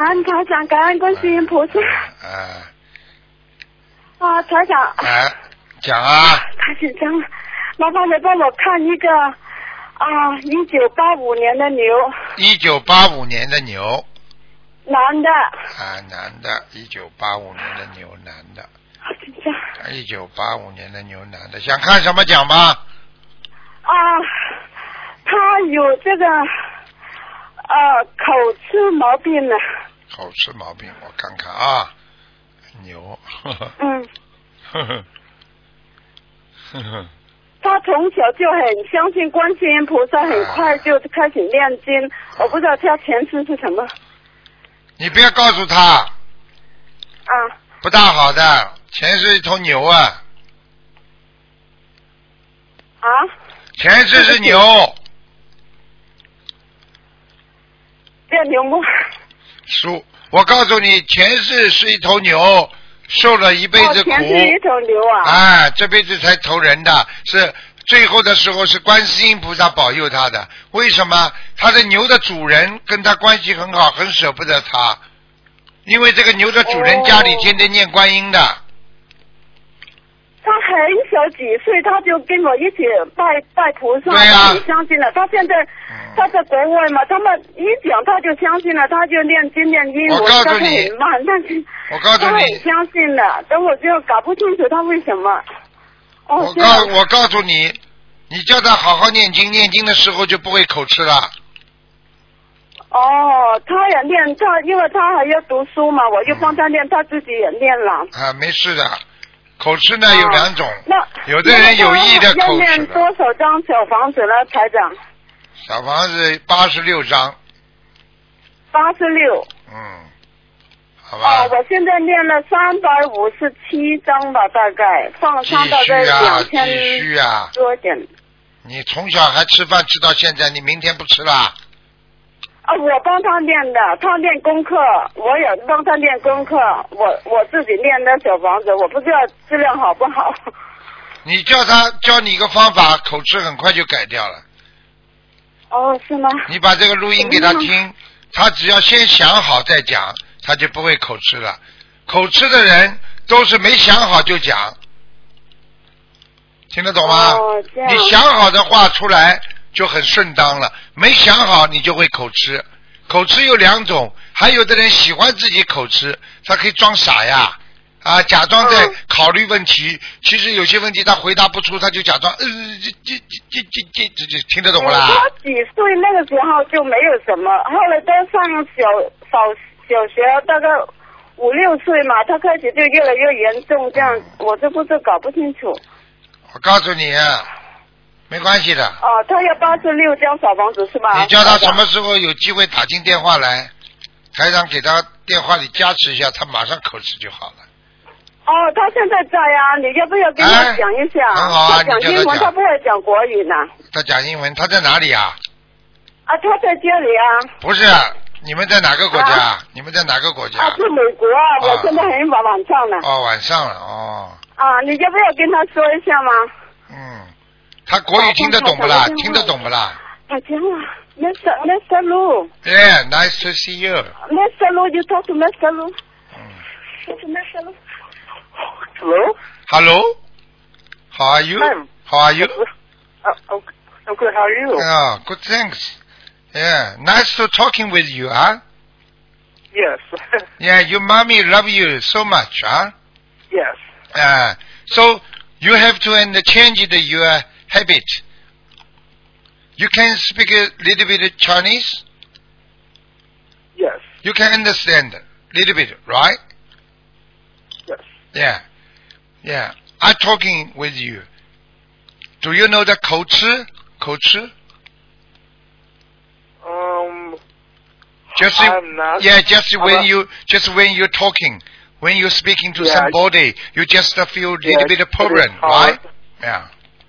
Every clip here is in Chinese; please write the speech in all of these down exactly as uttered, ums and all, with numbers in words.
恩台长，感恩观世音菩萨。 啊啊，台长。 啊，讲啊。 太紧张了，麻烦你帮我看一个啊，一九八五年的牛。 一九八五年的牛。 男的。 啊，男的，一九八五年的牛，男的。 好紧张。 一九八五年的牛，男的，想看什么讲吧？ 啊，他有这个呃口吃毛病呢。 口吃毛病，我看看啊，牛。呵呵嗯。 呵呵。呵呵。 他从小就很相信观世音菩萨，很快就开始念经。啊、我不知道他前世是什么。 你不要告诉他。 啊。 不大好的，前世一头牛啊。 啊？ 前世是牛。 这牛吗？ 属，我告诉你，前世是一头牛，受了一辈子苦。 哦，前世一头牛啊。 哎，这辈子才投人的，是最后的时候是观世音菩萨保佑他的。为什么？他的牛的主人跟他关系很好，很舍不得他，因为这个牛的主人家里天天念观音的。哦， 他很小几岁，他就跟我一起拜拜菩萨， 对啊， 他很相信了。他现在、嗯、他在国外嘛，他们一讲他就相信了，他就念经念经。 我告诉你， 很慢，但是我告诉你， 他很相信的。等我就搞不清楚他为什么。哦， 我告我告诉你，你叫他好好念经，念经的时候就不会口吃了。 哦，他也念，他因为他还要读书嘛，我就帮他念，嗯、他自己也念了。 啊，没事的。口吃呢有两种， 那有的人有意的口吃。 要念多少张小房子呢，台长？ 小房子八十六张。 八十六。 嗯，好吧。 哦，我现在念了三百五十七张吧，大概放上大概两千继续啊， 多一点。 你从小还吃饭吃到现在，你明天不吃了？ 啊，我帮他念的，他念功课，我也帮他念功课，我我自己念的小房子，我不知道质量好不好。 你叫他教你一个方法，口吃很快就改掉了。 哦，是吗？ 你把这个录音给他听，他只要先想好再讲，他就不会口吃了。口吃的人都是没想好就讲，听得懂吗？ 哦，这样。 你想好的话出来就很顺当了，没想好你就会口吃。口吃有两种，还有的人喜欢自己口吃，他可以装傻呀，啊，假装在考虑问题，嗯、其实有些问题他回答不出，他就假装，呃，这这这这这这这听得懂不啦？ 他几岁那个时候就没有什么，后来都上小小小学，大概五六岁嘛，他开始就越来越严重，这样、嗯、我这不是搞不清楚。 我告诉你。没关系的。 哦，他要八十六张小房子是吧？ 你叫他什么时候有机会打进电话来，台长给他电话里加持一下，他马上口吃就好了。 哦，他现在在啊，你要不要跟他讲一下？ 哎、很好啊， 他讲英文，他不会讲国语呢。 他讲英文，他在哪里啊？ 啊，他在这里啊。 不是，你们在哪个国家？啊、你们在哪个国家？ 啊，是美国啊，啊我现在很晚晚上了。 哦，晚上了哦。 啊，你要不要跟他说一下吗？ 嗯。他国语听得懂不啦？听得懂不啦？ 他讲了 ，Mister Mister Lu。Yeah, nice to see you. Mister Lu, you talk to Mister Lu. 嗯。 Mister Lu. Hello. Hello. How are you? Hi. How are you? Uh, I'm good. How are you? Oh, good. Thanks. Yeah, nice to talking with you, huh? Yes. Yeah, your mommy love you so much, huh? Yes. Uh, so you have to uh, change the, your habit. You can speak a little bit of Chinese? Yes. You can understand a little bit, right? Yes. Yeah. Yeah. I'm talking with you. Do you know the 口吃? 口吃? Um, just I'm not. Yeah, just I'm when not. you, just when you're talking, when you're speaking to yeah, somebody, you just uh, feel a little yeah, bit of problem, right? Yeah.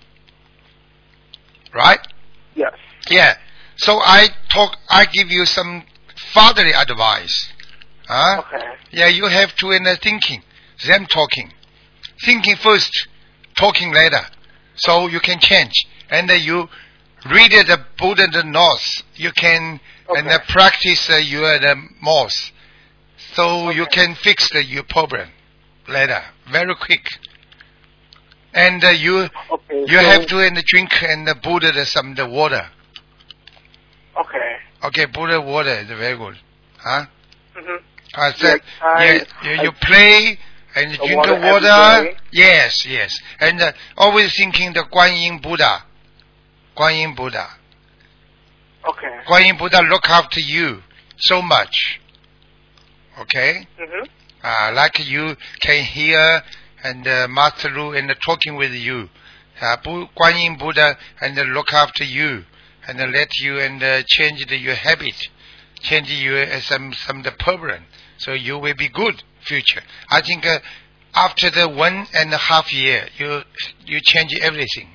Right? Yes. Yeah. So I talk, I give you some fatherly advice. Huh? Okay. Yeah, you have to end up thinking, then talking. Thinking first, talking later. So you can change. And uh, you read uh, the Buddha the North. You can okay. and uh, practice uh, your the most. so you Okay. can fix the, your problem later, very quick. And uh, you Okay. you so, have to and drink and uh, Buddha the, some the water. Okay. Okay, Buddha water is very good. Huh? Mhm. I said, Yes, I- yeah, you, you I- play and you The drink the water every water. day. Yes, yes. And uh, always thinking the Guan Yin Buddha. Guan Yin Buddha. Okay. Guan Yin Buddha look after you so much. Okay? Mhm. Uh, like you can hear and uh, Master Lu and uh, talking with you. Uh, Bu- Guan Yin Buddha and uh, look after you and uh, let you and uh, change the, your habit, change your uh, some some the problem, so you will be good future. I think uh, after the one and a half year, you you change everything.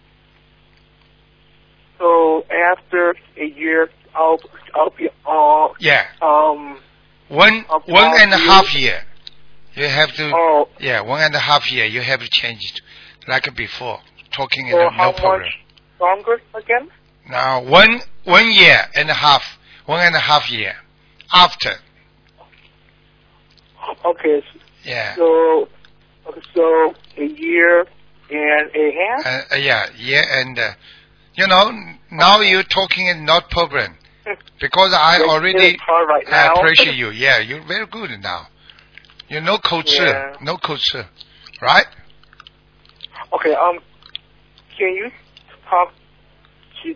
So after a year, I'll I'll be all Yeah, um. one Of one half and a year? half year. You have to. Oh. Yeah, one and a half year. You have to change it like before. Talking So no, how no problem. much longer again? Now one one year and a half, one and a half year after. Okay. Yeah. So so a year and a half. Uh, uh, yeah, yeah, and uh, you know now you're talking and not problem because I It's already really hard right I now. appreciate you. Yeah, you're very good now. You know coach, Yeah. no coach, right? Okay. Um. Can you talk to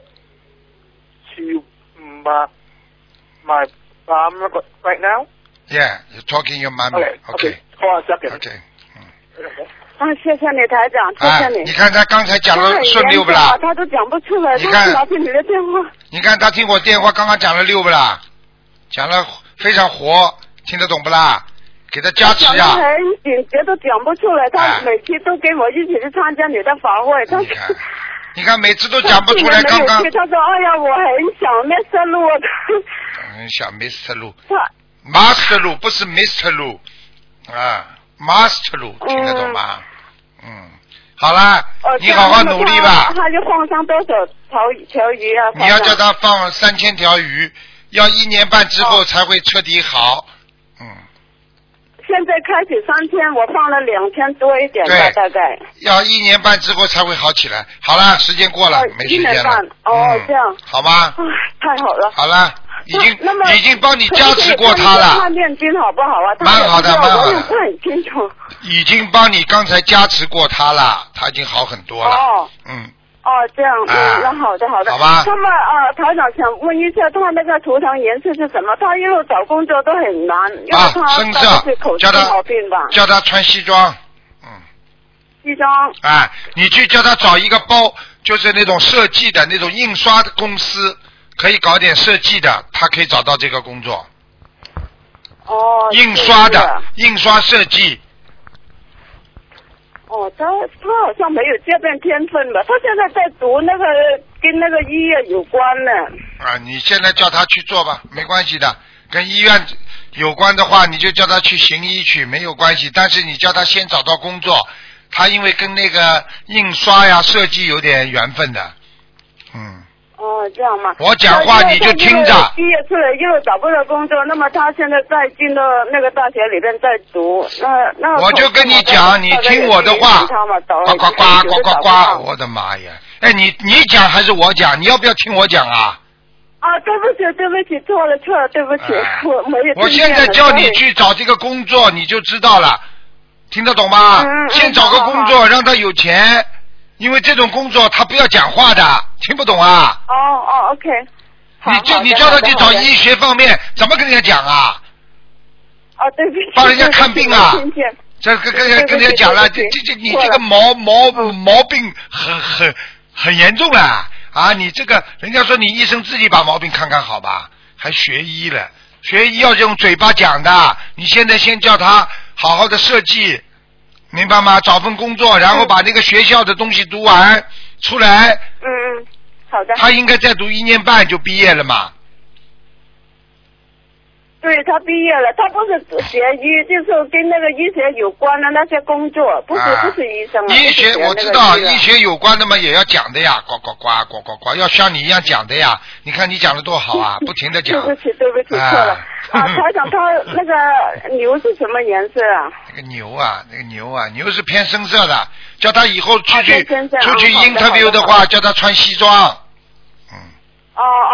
to my my mom right now? Yeah, you're talking your mommy. Okay. Okay. Hold on a second. Okay. 啊，谢谢你台长，谢啊谢，你。 你看他刚才讲他很了顺溜严重不啦啊？他都讲不出来， 你看他拿着你的电话。 你看他听我电话刚刚讲了溜不啦？讲了非常活，听得懂不啦？给他加持呀、 讲得很紧节都讲不出来，他哎每次都跟我一起去参加你的法会，他你看，你看每次都讲不出来， 他刚刚没有去他说：“哎呀，我很想 Mister 路。” 嗯，小 Mister 路他 ，Master 路不是 Mister 路啊 ，Master 路听得懂吗？嗯，好啦， 哦， 你好好努力吧。 他就放上多少条条鱼啊？ 你要叫他放三千条鱼，要一年半之后哦才会彻底好。嗯， 现在开始三天，我放了两千多一点吧， 对大概。 要一年半之后才会好起来。好了，时间过了， 哦没时间了一年半。哦嗯这样好吗？ 唉，太好了。 好了，已经那那么已经帮你加持过他他了， 念经好不好啊？他蛮好的也不知道蛮好的我也不很清楚。 已经帮你刚才加持过他了，他已经好很多了。 哦嗯， 哦，这样，嗯， 啊那好的好的。 好吧那么呃，台长想问一下，他那个图腾颜色是什么？他一路找工作都很难，因为啊， 他大深色概是口， 叫他吃毛病吧？ 叫他穿西装。嗯， 西装。 哎，你去叫他找一个包，就是那种设计的那种印刷的公司，可以搞点设计的，他可以找到这个工作。 哦。 印刷是的，印刷设计。 哦，他他好像没有这边天分吧？他现在在读那个跟那个医院有关的。 啊，你现在叫他去做吧，没关系的。跟医院有关的话，你就叫他去行医去，没有关系。但是你叫他先找到工作，他因为跟那个印刷呀、设计有点缘分的，嗯。 哦，这样吗？ 我讲话你就听着。 毕业出来又找不到工作，那么他现在在进到那个大学里面在读，那那我就跟你讲，你听我的话，呱呱呱呱呱呱，我的妈呀！哎，你你讲还是我讲？你要不要听我讲啊？ 啊，对不起，对不起，错了错了，对不起， 哎我没有听见。 我现在叫你去找这个工作，你就知道了，听得懂吗？ 嗯嗯先找个工好好作，让他有钱，因为这种工作他不要讲话的，听不懂啊？ 哦哦，OK。 你就你叫他去找医学方面，怎么跟人家讲啊？ 哦，对不起。 帮人家看病啊对不起听见这跟跟人跟人家讲了，这这这你这个毛毛毛病很很很严重了啊！你这个人家说你医生自己把毛病看看好吧，还学医了，学医要用嘴巴讲的。你现在先叫他好好的设计，明白吗？找份工作，然后把那个学校的东西读完出来。 嗯嗯，好的。 他应该再读一年半就毕业了嘛。 对他毕业了，他不是学医，就是跟那个医学有关的那些工作，不是、 啊、 不是医生啊。 医学我知道，医学有关的嘛也要讲的呀，呱呱呱呱呱呱，要像你一样讲的呀。你看你讲的多好啊，不停的讲。 对不起，对不起，啊、错了。啊，台长，他那个牛是什么颜色啊？ 那个牛啊，那个牛啊，牛是偏深色的，叫他以后出去、 啊、 出去 interview 的话，叫他穿西装。 哦哦